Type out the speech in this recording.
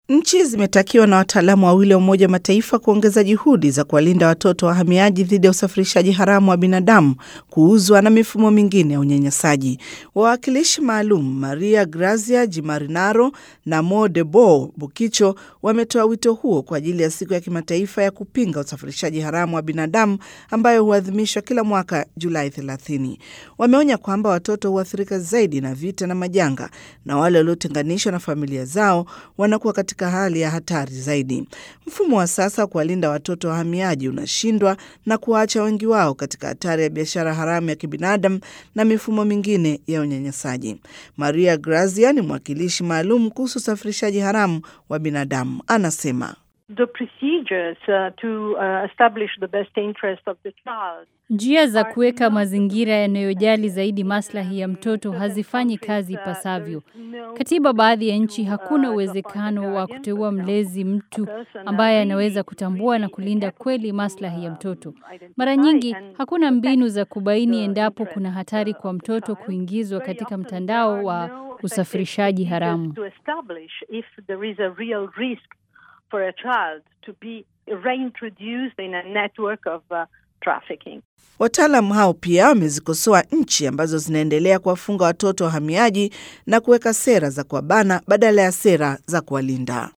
Nchi zimetakiwa na wataalamu wawili wa Umoja wa Mataifa kuongeza juhudi za kuwalinda watoto wahamiaji dhidi ya usafirishaji haramu wa binadamu, kuuzwa na mifumo mingine ya unyanyasaji. Wawakilishi maalum Maria Grazia Gimarinaro na Mo Debo Bukicho wametoa wito huo kwa ajili ya siku ya kimataifa ya kupinga usafirishaji haramu wa binadamu ambayo huadhimishwa kila mwaka Julai 30. Wameonya kwamba watoto huathirika zaidi na vita na majanga, na wale waliotenganishwa na familia zao wanakuwa katika hali ya hatari zaidi. Mfumo wa sasa kuwalinda watoto wahamiaji unashindwa na kuwaacha wengi wao katika hatari ya biashara haramu ya kibinadamu na mifumo mingine ya unyanyasaji. Maria Grazia ni mwakilishi maalum kuhusu usafirishaji haramu wa binadamu. Anasema the procedures to establish the best interest of the child. Njia za kuweka mazingira yanayojali zaidi maslahi ya mtoto hazifanyi kazi ipasavyo. Katika baadhi ya nchi hakuna uwezekano wa kuteua mlezi, mtu ambaye anaweza kutambua na kulinda kweli maslahi ya mtoto. Mara nyingi hakuna mbinu za kubaini endapo kuna hatari kwa mtoto kuingizwa katika mtandao wa usafirishaji haramu. For a child to be reintroduced in a network of trafficking. Wataalamu hao pia wamezikosoa nchi ambazo zinaendelea kuwafunga watoto wahamiaji na kuweka sera za kuwabana badala ya sera za kuwalinda.